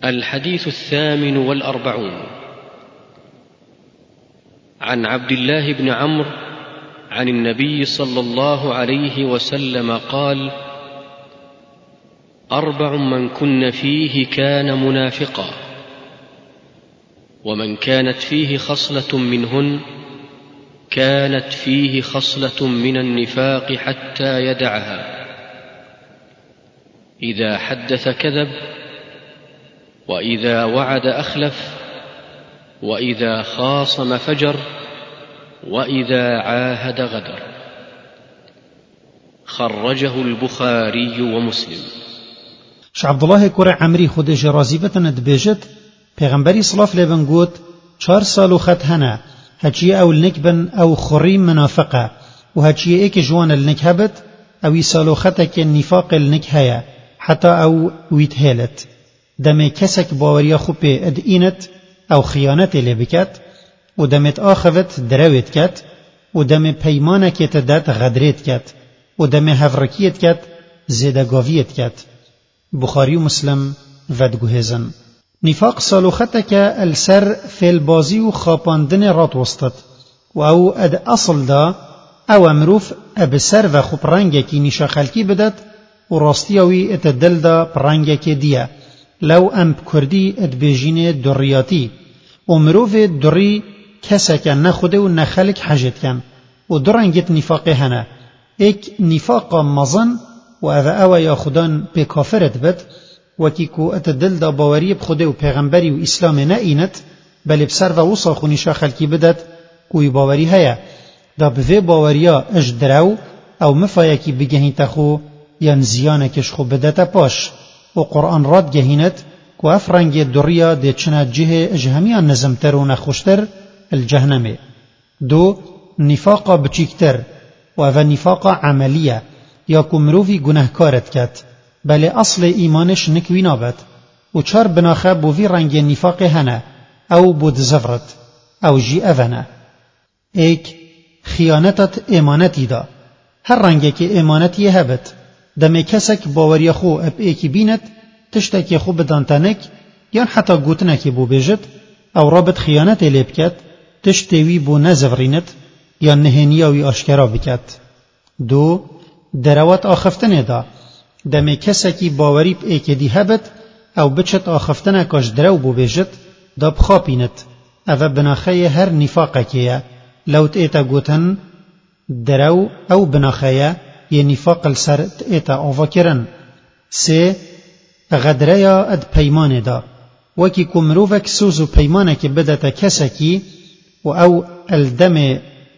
الحديث 48 عن عبد الله بن عمرو عن النبي صلى الله عليه وسلم قال: 4 من كن فيه كان منافقا، ومن كانت فيه خصلة منهن كانت فيه خصلة من النفاق حتى يدعها: إذا حدث كذب، وإذا وعد أخلف، وإذا خاصم فجر، وإذا عاهد غدر. خرجه البخاري ومسلم. عبد الله کوڕی عەمری خودی جرازی بتند بیجت پیغمبری صلاف لبن گوت 4 سال خط هنا هچی او النكبن او خریم منافقه و هچی ایک جوان النك هبت او سالو خطك النفاق النك هيا حتى او ويتهالت دم كسك باوريا خوبي ادئينت او خيانت لبكت و دمت آخوت دروت کت و دم پیمانه که تدت غدرت کت و دم هفرکیت کت زیدگاویت کت. بخاری و مسلم ودگوهزن. نفاق سالوخته که السر فی البازی و خاپاندن رات وسطت و او اد اصل دا او امروف اب سر و خوب رنگه کی نشا خلکی بدد و راستیاوی اتدل دا پرنگه که دیه لو ام کردی اد بیجین دریاتی و مروف دری کسا که نخوده و نخلق حاجت کن و درنگت نفاق هنه ایک نفاق مزن و او یا خودان به کافرت بد و کی کو اتدل دا باوری بخوده و پیغمبری و اسلام نئینت بل بسر و وصاخ و نشا خلکی بدد کوی باوری هیا دا به باوریا اج درو او مفایا کی بگهین تخو یا نزیانه کش خو بدتا پاش و قرآن راد گهینت کو افرنگ دریا ده چنه جه اجهمیان نزمتر و نخوشتر الجهنم. 2 نفاق بچیکتر و او نفاق عملیه یا کمروی گناهکارت کت بله اصل ایمانش نکوی نابد و 4 بناخه بوی رنگ نفاق هنه او بود زفرت او جی اوانه. 1 خیانتت ایمانتی دا هر رنگه که ایمانتی هبت دم کسک باوری خو اب ایکی بیند تشتکی خو بدانتنک یا حتی گوتنکی بو بیجت او رابط خیانت لیب کت تشتوی بو نزورینت یا نهنیاوی آشکرا بکت. 2 دروات آخفتنه دا دم کسکی باوری ب ایکی دی هبت او بچت آخفتنه کاش درو بو بیجت دا بخاپینت او بناخه هر نفاقه که لوت ایتا گوتن درو او بناخه یه نفاق السر ایتا آوا کرن. 3 غدریا اد پیمانه دا وکی کمروفک سوزو پیمانه که بدتا کسکی و او الدم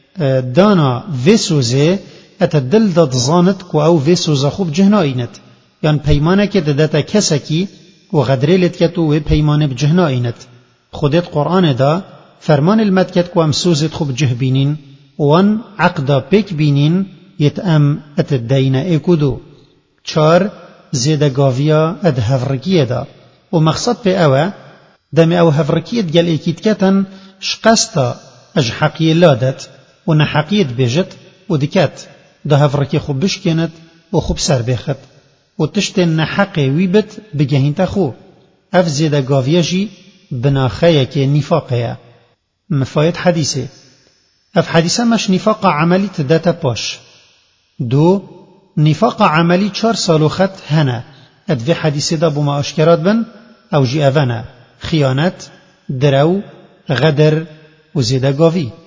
دانا ویسوزه اتدل داد زانت کو او ویسوزه خوب جهنائینت یان پیمانه که دادتا کسکی و غدریلت کتو و پیمانه بجهنائینت. خودت قرآن دا فرمان المدکت کو ام سوزت خوب جه بینین وان عقدا پیک بینین یتام اتدین ایکودو. 4 زیدگاویا اد هفرکیه دا و مقصد به اوه دم او هفرکیت گل ایکید کتن شقستا اج حقیه لادت و نحقیت بیجت و دکت دا هفرکی خوب بشکند و خوب سر بخد و تشت نحقی ویبت بگهینتا خو اف زیدگاویا جی بناخیه که نفاقه. مفاید حدیثه اف حدیثه مش نفاق عملی تداتا پاش. 2 نفاق عملی 4 سالو خط هنه ادوی حدیثه دا بما اشکرات بن او جی اوانه خیانت، درو، غدر و زیدگاوی.